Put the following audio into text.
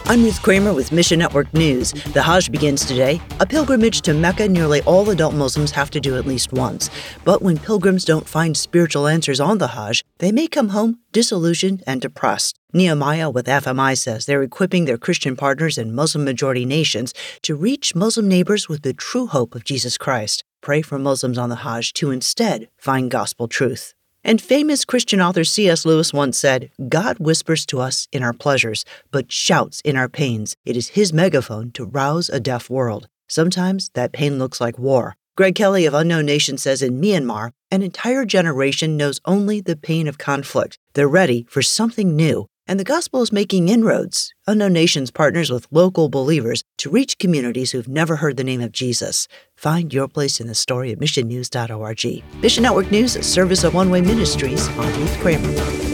I'm Ruth Kramer with Mission Network News. The Hajj begins today, a pilgrimage to Mecca nearly all adult Muslims have to do at least once. But when pilgrims don't find spiritual answers on the Hajj, they may come home disillusioned and depressed. Nehemiah with FMI says they're equipping their Christian partners in Muslim-majority nations to reach Muslim neighbors with the true hope of Jesus Christ. Pray for Muslims on the Hajj to instead find gospel truth. And famous Christian author C.S. Lewis once said, "God whispers to us in our pleasures, but shouts in our pains. It is his megaphone to rouse a deaf world. Sometimes that pain looks like war." Greg Kelly of Unknown Nation says in Myanmar, an entire generation knows only the pain of conflict. They're ready for something new, and the gospel is making inroads. Unknown Nations partners with local believers to reach communities who've never heard the name of Jesus. Find your place in the story at missionnews.org. Mission Network News, a service of One Way Ministries. I'm Ruth Kramer.